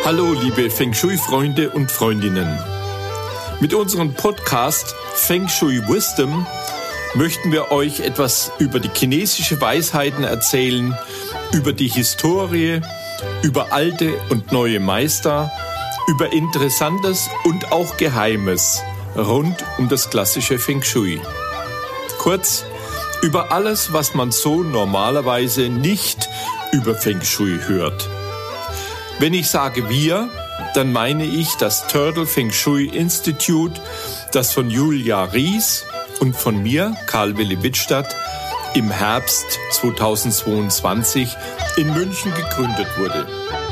Hallo liebe Feng Shui-Freunde und Freundinnen. Mit unserem Podcast Feng Shui Wisdom möchten wir euch etwas über die chinesische Weisheiten erzählen, über die Historie, über alte und neue Meister, über Interessantes und auch Geheimes rund um das klassische Feng Shui. Kurz, über alles, was man so normalerweise nicht über Feng Shui hört. Wenn ich sage wir, dann meine ich das Turtle Feng Shui Institute, das von Julia Ries und von mir, Karl Willi Wittstadt, im Herbst 2022 in München gegründet wurde.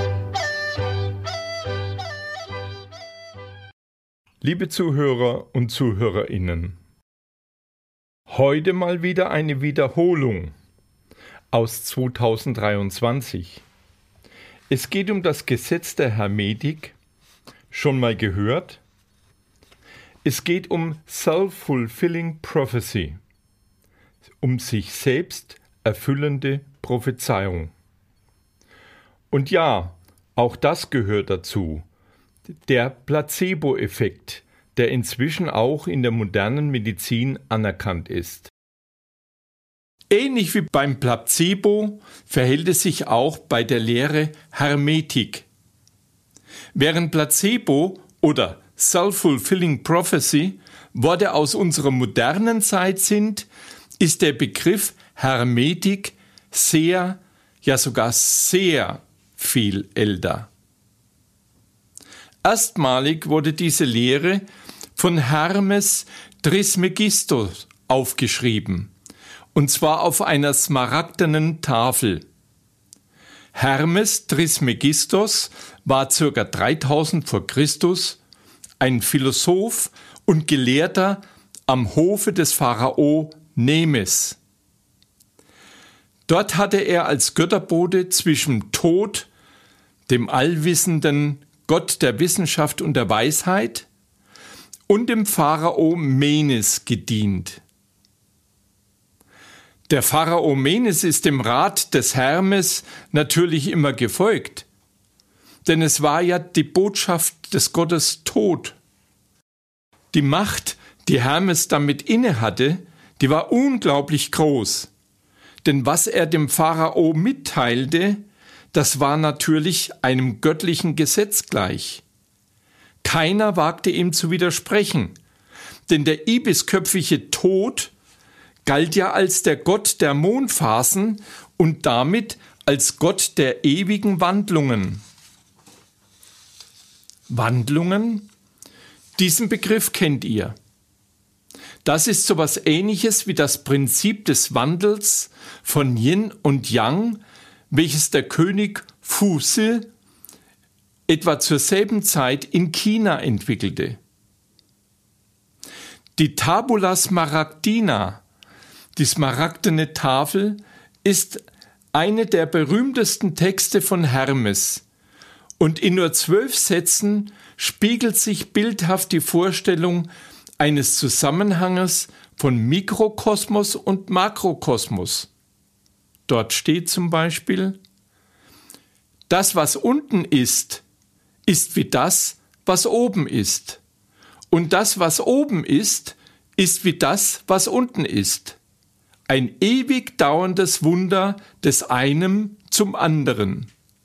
Liebe Zuhörer und ZuhörerInnen, heute mal wieder eine Wiederholung aus 2023. Es geht um das Gesetz der Hermetik, schon mal gehört? Es geht um Self-Fulfilling Prophecy, um sich selbst erfüllende Prophezeiung. Und ja, auch das gehört dazu, der Placebo-Effekt, der inzwischen auch in der modernen Medizin anerkannt ist. Ähnlich wie beim Placebo verhält es sich auch bei der Lehre Hermetik. Während Placebo oder Self-Fulfilling Prophecy Worte aus unserer modernen Zeit sind, ist der Begriff Hermetik sehr, ja sogar sehr viel älter. Erstmalig wurde diese Lehre von Hermes Trismegistos aufgeschrieben. Und zwar auf einer smaragdenen Tafel. Hermes Trismegistos war ca. 3000 vor Christus ein Philosoph und Gelehrter am Hofe des Pharao Nemes. Dort hatte er als Götterbote zwischen Tod, dem allwissenden Gott der Wissenschaft und der Weisheit, und dem Pharao Menes gedient. Der Pharao Menes ist dem Rat des Hermes natürlich immer gefolgt, denn es war ja die Botschaft des Gottes Tod. Die Macht, die Hermes damit innehatte, die war unglaublich groß, denn was er dem Pharao mitteilte, das war natürlich einem göttlichen Gesetz gleich. Keiner wagte ihm zu widersprechen, denn der ibisköpfige Tod galt ja als der Gott der Mondphasen und damit als Gott der ewigen Wandlungen. Wandlungen? Diesen Begriff kennt ihr. Das ist sowas Ähnliches wie das Prinzip des Wandels von Yin und Yang, welches der König Fuzi etwa zur selben Zeit in China entwickelte. Die Tabula Smaragdina, die smaragdene Tafel, ist eine der berühmtesten Texte von Hermes und in nur 12 Sätzen spiegelt sich bildhaft die Vorstellung eines Zusammenhanges von Mikrokosmos und Makrokosmos. Dort steht zum Beispiel: Das, was unten ist, ist wie das, was oben ist. Und das, was oben ist wie das, was unten ist. Ein ewig dauerndes Wunder des einen zum anderen.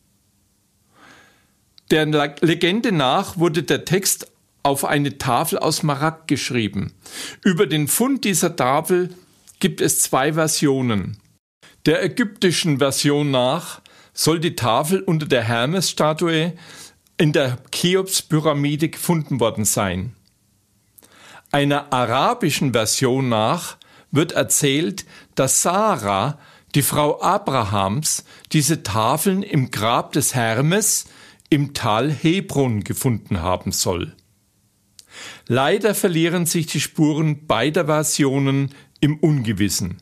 Der Legende nach wurde der Text auf eine Tafel aus Smaragd geschrieben. Über den Fund dieser Tafel gibt es 2 Versionen. Der ägyptischen Version nach soll die Tafel unter der Hermes-Statue in der Cheops-Pyramide gefunden worden sein. Einer arabischen Version nach wird erzählt, dass Sarah, die Frau Abrahams, diese Tafeln im Grab des Hermes im Tal Hebron gefunden haben soll. Leider verlieren sich die Spuren beider Versionen im Ungewissen.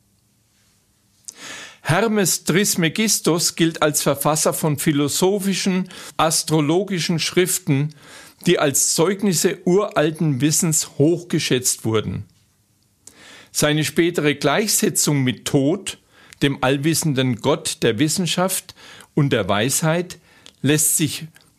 Hermes Trismegistos gilt als Verfasser von philosophischen, astrologischen Schriften, die als Zeugnisse uralten Wissens hochgeschätzt wurden. Seine spätere Gleichsetzung mit Tod, dem allwissenden Gott der Wissenschaft und der Weisheit, lässt sich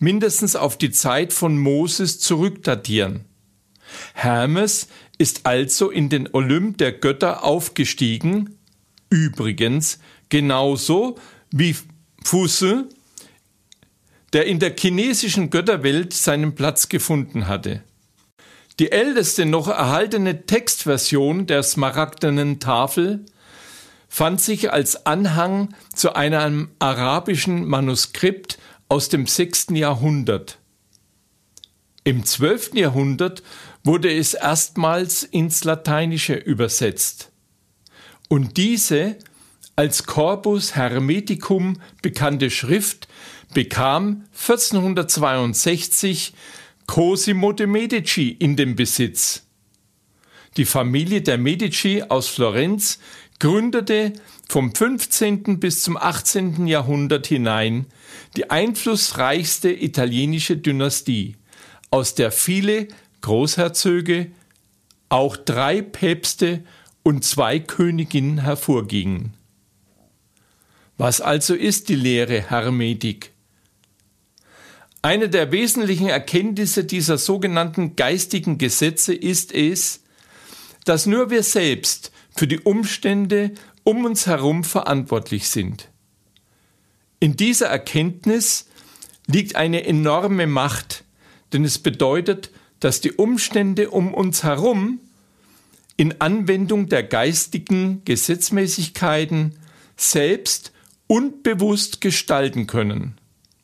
mindestens auf die Zeit von Moses zurückdatieren. Hermes ist also in den Olymp der Götter aufgestiegen, übrigens genauso wie Phusu, der in der chinesischen Götterwelt seinen Platz gefunden hatte. Die älteste noch erhaltene Textversion der smaragdenen Tafel fand sich als Anhang zu einem arabischen Manuskript aus dem 6. Jahrhundert. Im 12. Jahrhundert wurde es erstmals ins Lateinische übersetzt. Und diese als Corpus Hermeticum bekannte Schrift bekam 1462 Cosimo de' Medici in den Besitz. Die Familie der Medici aus Florenz gründete vom 15. bis zum 18. Jahrhundert hinein die einflussreichste italienische Dynastie, aus der viele Großherzöge, auch 3 Päpste und 2 Königinnen hervorgingen. Was also ist die Lehre Hermetik? Eine der wesentlichen Erkenntnisse dieser sogenannten geistigen Gesetze ist es, dass nur wir selbst für die Umstände um uns herum verantwortlich sind. In dieser Erkenntnis liegt eine enorme Macht, denn es bedeutet, dass die Umstände um uns herum in Anwendung der geistigen Gesetzmäßigkeiten selbst und bewusst gestalten können.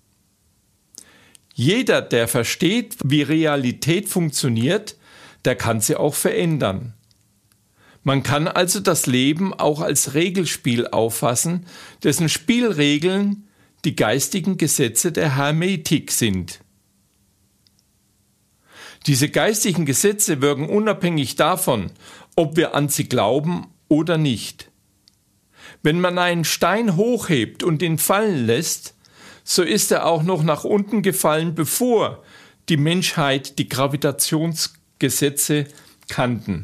Jeder, der versteht, wie Realität funktioniert, der kann sie auch verändern. Man kann also das Leben auch als Regelspiel auffassen, dessen Spielregeln die geistigen Gesetze der Hermetik sind. Diese geistigen Gesetze wirken unabhängig davon, ob wir an sie glauben oder nicht. Wenn man einen Stein hochhebt und ihn fallen lässt, so ist er auch noch nach unten gefallen, bevor die Menschheit die Gravitationsgesetze kannten.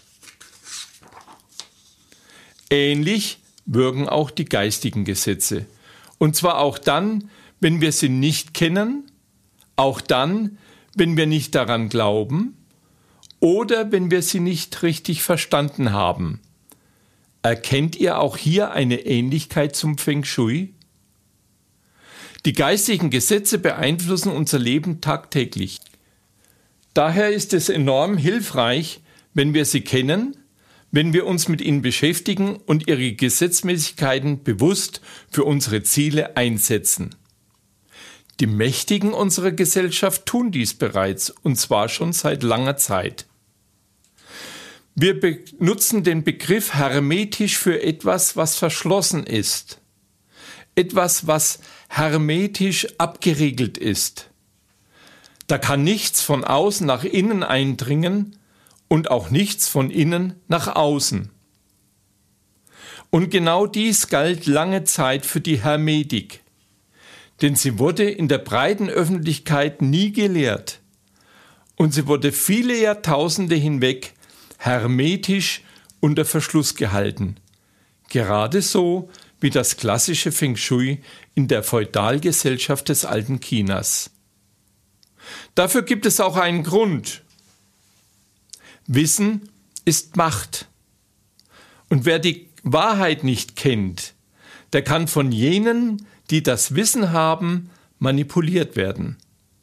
Ähnlich wirken auch die geistigen Gesetze. Und zwar auch dann, wenn wir sie nicht kennen, auch dann, wenn wir nicht daran glauben oder wenn wir sie nicht richtig verstanden haben. Erkennt ihr auch hier eine Ähnlichkeit zum Feng Shui? Die geistigen Gesetze beeinflussen unser Leben tagtäglich. Daher ist es enorm hilfreich, wenn wir sie kennen, wenn wir uns mit ihnen beschäftigen und ihre Gesetzmäßigkeiten bewusst für unsere Ziele einsetzen. Die Mächtigen unserer Gesellschaft tun dies bereits, und zwar schon seit langer Zeit. Wir benutzen den Begriff hermetisch für etwas, was verschlossen ist. Etwas, was hermetisch abgeriegelt ist. Da kann nichts von außen nach innen eindringen und auch nichts von innen nach außen. Und genau dies galt lange Zeit für die Hermetik, denn sie wurde in der breiten Öffentlichkeit nie gelehrt und sie wurde viele Jahrtausende hinweg hermetisch unter Verschluss gehalten, gerade so wie das klassische Feng Shui in der Feudalgesellschaft des alten Chinas. Dafür gibt es auch einen Grund. Wissen ist Macht. Und wer die Wahrheit nicht kennt, der kann von jenen, die das Wissen haben, manipuliert werden.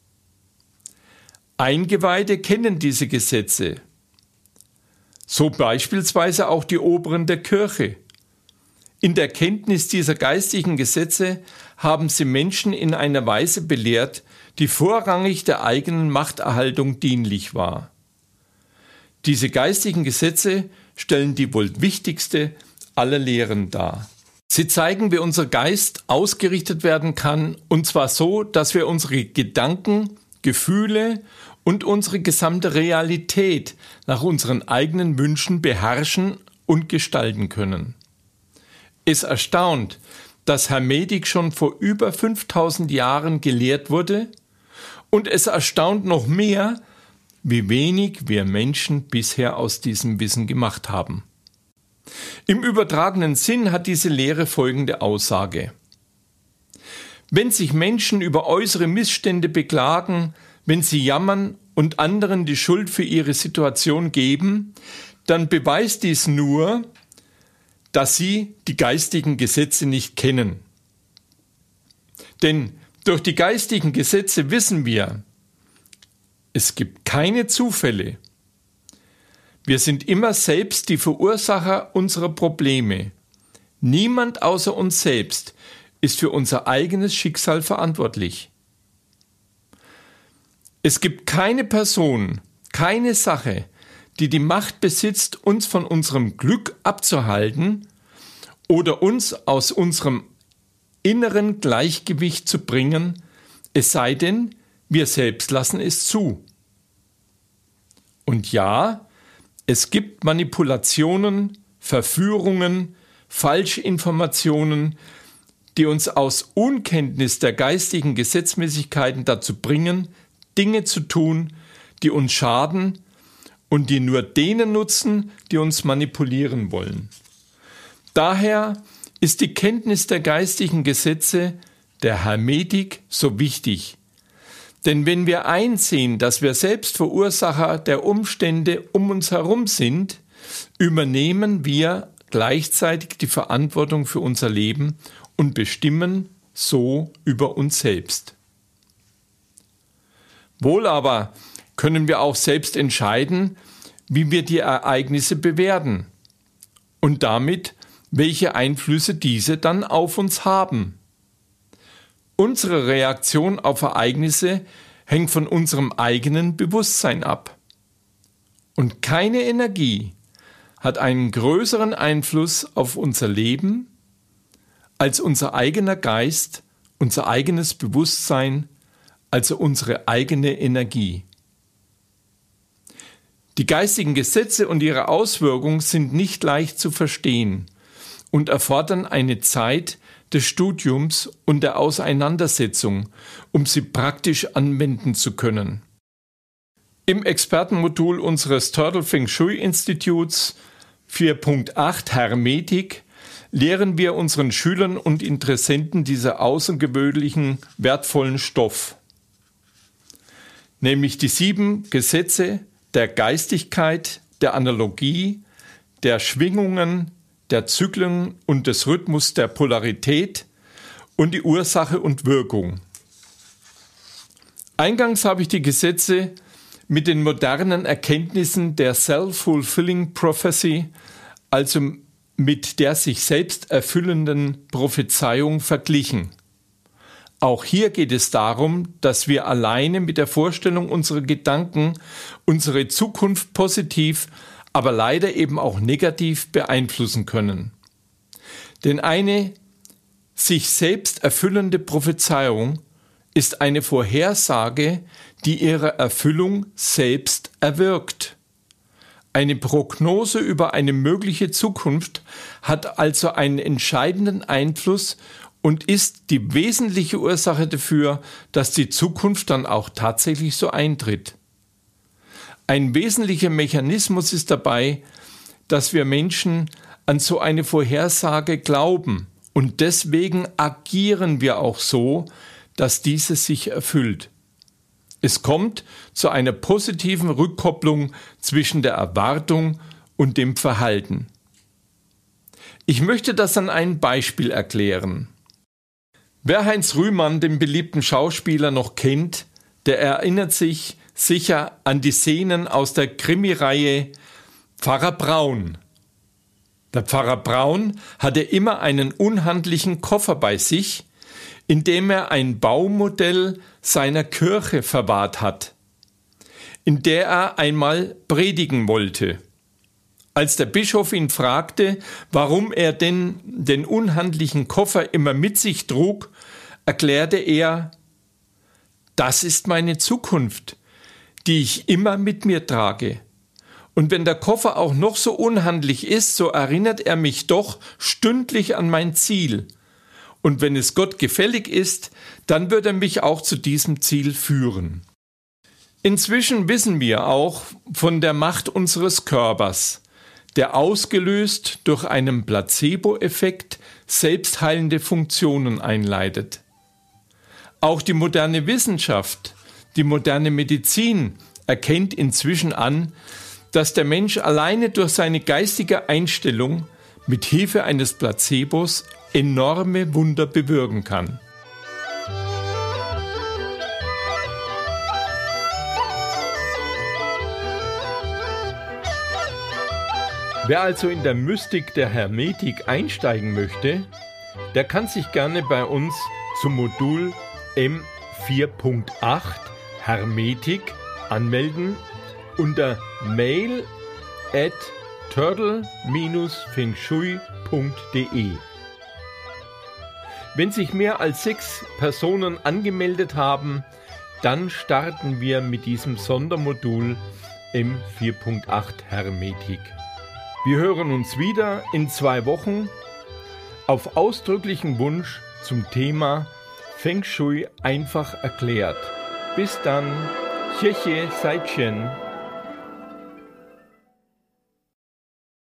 Eingeweihte kennen diese Gesetze. So beispielsweise auch die Oberen der Kirche. In der Kenntnis dieser geistigen Gesetze haben sie Menschen in einer Weise belehrt, die vorrangig der eigenen Machterhaltung dienlich war. Diese geistigen Gesetze stellen die wohl wichtigste aller Lehren dar. Sie zeigen, wie unser Geist ausgerichtet werden kann, und zwar so, dass wir unsere Gedanken, Gefühle und unsere gesamte Realität nach unseren eigenen Wünschen beherrschen und gestalten können. Es erstaunt, dass Hermetik schon vor über 5000 Jahren gelehrt wurde, und es erstaunt noch mehr, wie wenig wir Menschen bisher aus diesem Wissen gemacht haben. Im übertragenen Sinn hat diese Lehre folgende Aussage: Wenn sich Menschen über äußere Missstände beklagen, wenn sie jammern und anderen die Schuld für ihre Situation geben, dann beweist dies nur, dass sie die geistigen Gesetze nicht kennen. Denn durch die geistigen Gesetze wissen wir, es gibt keine Zufälle. Wir sind immer selbst die Verursacher unserer Probleme. Niemand außer uns selbst ist für unser eigenes Schicksal verantwortlich. Es gibt keine Person, keine Sache, die die Macht besitzt, uns von unserem Glück abzuhalten oder uns aus unserem inneren Gleichgewicht zu bringen, es sei denn, wir selbst lassen es zu. Und ja, es gibt Manipulationen, Verführungen, Falschinformationen, die uns aus Unkenntnis der geistigen Gesetzmäßigkeiten dazu bringen, Dinge zu tun, die uns schaden und die nur denen nutzen, die uns manipulieren wollen. Daher ist die Kenntnis der geistigen Gesetze, der Hermetik, so wichtig. Denn wenn wir einsehen, dass wir selbst Verursacher der Umstände um uns herum sind, übernehmen wir gleichzeitig die Verantwortung für unser Leben und bestimmen so über uns selbst. Wohl aber können wir auch selbst entscheiden, wie wir die Ereignisse bewerten und damit, welche Einflüsse diese dann auf uns haben. Unsere Reaktion auf Ereignisse hängt von unserem eigenen Bewusstsein ab. Und keine Energie hat einen größeren Einfluss auf unser Leben als unser eigener Geist, unser eigenes Bewusstsein, also unsere eigene Energie. Die geistigen Gesetze und ihre Auswirkungen sind nicht leicht zu verstehen und erfordern eine Zeit des Studiums und der Auseinandersetzung, um sie praktisch anwenden zu können. Im Expertenmodul unseres Turtle Feng Shui Instituts 4.8 Hermetik lehren wir unseren Schülern und Interessenten diese außergewöhnlichen, wertvollen Stoff, nämlich die 7 Gesetze der Geistigkeit, der Analogie, der Schwingungen, der Zyklen und des Rhythmus der Polarität und die Ursache und Wirkung. Eingangs habe ich die Gesetze mit den modernen Erkenntnissen der Self-Fulfilling Prophecy, also mit der sich selbst erfüllenden Prophezeiung, verglichen. Auch hier geht es darum, dass wir alleine mit der Vorstellung unserer Gedanken unsere Zukunft positiv, aber leider eben auch negativ beeinflussen können. Denn eine sich selbst erfüllende Prophezeiung ist eine Vorhersage, die ihre Erfüllung selbst erwirkt. Eine Prognose über eine mögliche Zukunft hat also einen entscheidenden Einfluss und ist die wesentliche Ursache dafür, dass die Zukunft dann auch tatsächlich so eintritt. Ein wesentlicher Mechanismus ist dabei, dass wir Menschen an so eine Vorhersage glauben und deswegen agieren wir auch so, dass diese sich erfüllt. Es kommt zu einer positiven Rückkopplung zwischen der Erwartung und dem Verhalten. Ich möchte das an einem Beispiel erklären. Wer Heinz Rühmann, den beliebten Schauspieler, noch kennt, der erinnert sich sicher an die Szenen aus der Krimireihe Pfarrer Braun. Der Pfarrer Braun hatte immer einen unhandlichen Koffer bei sich, in dem er ein Baumodell seiner Kirche verwahrt hat, in der er einmal predigen wollte. Als der Bischof ihn fragte, warum er denn den unhandlichen Koffer immer mit sich trug, erklärte er: Das ist meine Zukunft, die ich immer mit mir trage. Und wenn der Koffer auch noch so unhandlich ist, so erinnert er mich doch stündlich an mein Ziel. Und wenn es Gott gefällig ist, dann wird er mich auch zu diesem Ziel führen. Inzwischen wissen wir auch von der Macht unseres Körpers, der ausgelöst durch einen Placebo-Effekt selbstheilende Funktionen einleitet. Auch die moderne Wissenschaft, die moderne Medizin erkennt inzwischen an, dass der Mensch alleine durch seine geistige Einstellung mit Hilfe eines Placebos enorme Wunder bewirken kann. Wer also in der Mystik der Hermetik einsteigen möchte, der kann sich gerne bei uns zum Modul M4.8 Hermetik anmelden unter mail@turtle-fengshui.de. Wenn sich mehr als 6 Personen angemeldet haben, dann starten wir mit diesem Sondermodul M4.8 Hermetik. Wir hören uns wieder in 2 Wochen auf ausdrücklichen Wunsch zum Thema Feng Shui einfach erklärt. Bis dann, Xie Xie Sai Qian.